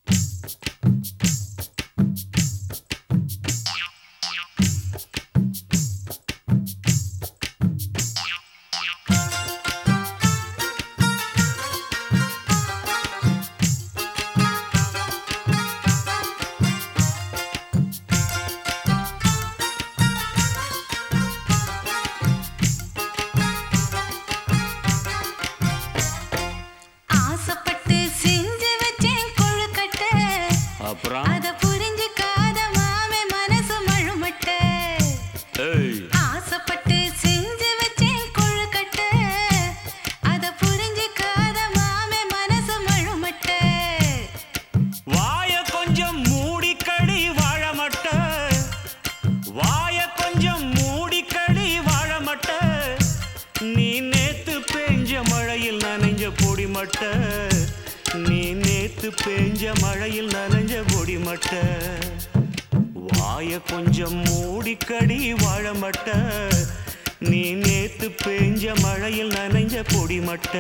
அத புரிஞ்சுக்காத மாமே மனசு மழுமட்ட ஆசைப்பட்டு செஞ்சு வச்சேன் கொழுக்கட்ட அத புரிஞ்சுக்காத மாமே மனசு மழுமட்ட வாய கொஞ்சம் மூடிக்கடி வாழமட்ட வாய கொஞ்சம் மூடிக்கடி வாழமட்ட நீ நேத்து பெஞ்ச மழையில் நனைஞ்ச பொடிமட்ட நீ நேத்து பெஞ்ச மழையில் நனைஞ்ச பொடிமட்ட வாய கொஞ்சம் மூடிக்கடி வாழமட்ட நீ நேத்து பெஞ்ச மழையில் நனைஞ்ச பொடிமட்ட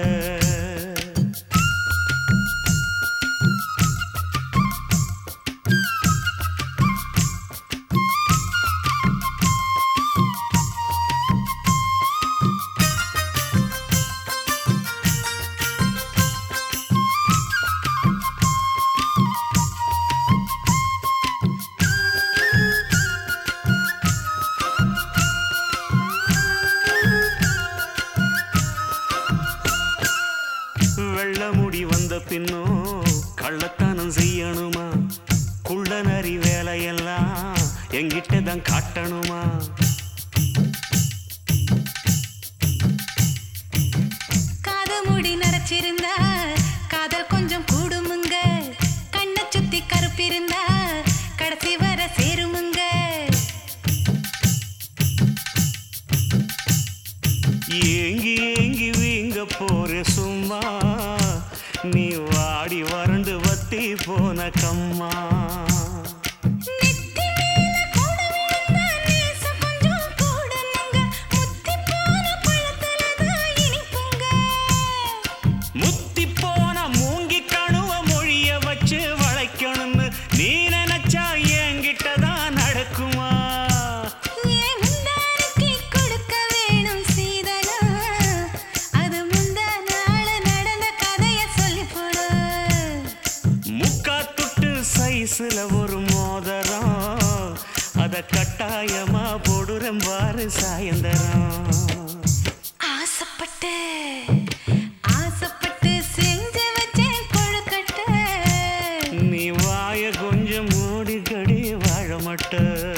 வெள்ள முடி வந்த பின்னும் கள்ளத்தனம் செய்யணுமா குள்ள நரி வேலையெல்லாம் எங்கிட்ட தான் காட்டணுமா காது முடி நரைச்சிருந்தா காதல் கொஞ்சம் கூடுமுங்க கண்ணை சுத்தி கருப்பிருந்தா கடைசி வர சேருமுங்க ஏங்கி ஏங்கி வீங்க போற சும்மா நீ வாடி வறண்டு வத்தி போன கம்மா நெத்தி மேல கூட விழுந்தா நேசம் கொஞ்சம் கூடுமுங்க முத்தி போன பழத்துலதான் இனிப்புங்க முத்தி போன மூங்கி கணுவ மொழிய வச்சு வளைக்கணும்னு நீ நினைச்சா என்கிட்ட தான் நடக்குமா ஏன் முந்தானைக்கு கொடுக்க வேணும் சீதனா அது முந்தா நாள் நடந்த கதைய சொல்லி போடு முக்கா துட்டு சைஸ்ல ஒரு மோதிரம் அத கட்டாயமா போடுறேன் பாரு சாயந்தரம் ஆசைப்பட்டு ஆசைப்பட்டு செஞ்சு வச்சேன் கொழுக்கட்ட நீ வாய கொஞ்சம் மூடிக்கடி வாழமட்ட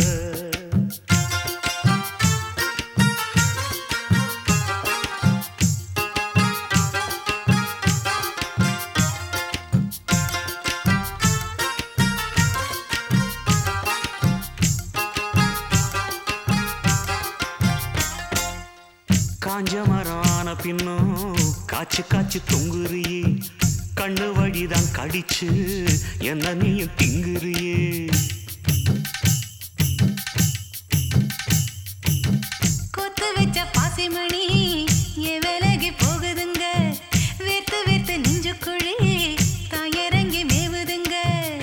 காஞ்ச மரம் ஆன பின்னும் காய்ச்சி காய்ச்சி தொங்குறியே கண்ணு வழிதான் கடிச்சு என்ன நீயும் திங்குறியே கொத்து வச்ச பாசிமணி என் விலகி போகுதுங்க வேர்த்து வேர்த்து நெஞ்சுக்குழி தான் இறங்கி மேவுதுங்க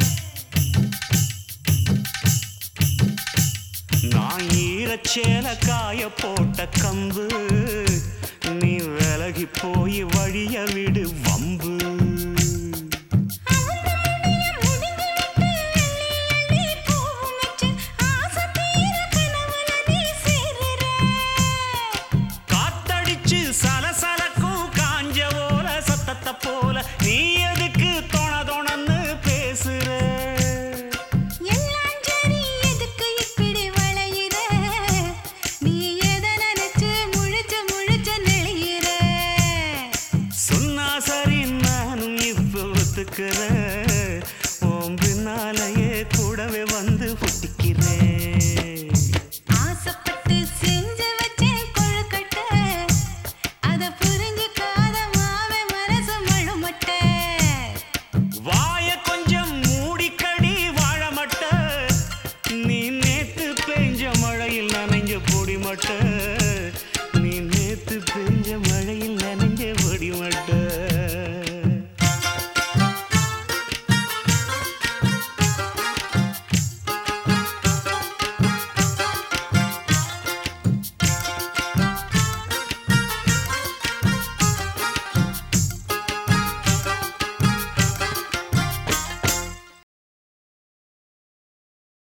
நான் ஈரச்சேல காய போட்ட கம்பு நீ விலகி போய் வழிய விடு வம்பு அவங்க முடிய முடிஞ்சு விட்டு அள்ளி அள்ளி பூவும் வச்சு ஆசை தீர கனவுல நீ சேருற காத்தடிச்சு சலசலக்கும் காஞ்ச ஓல சத்தத்தை போல நீ எதுக்கு தொண தொணன்னு பேசுற எல்லாம் சரி எதுக்கு இப்படி வளையிற நீ எதை நினைச்சு முழிச்சு முழிச்சு நெளியிற சொன்னா சரி நானும் இப்ப ஒத்துக்கிறேன்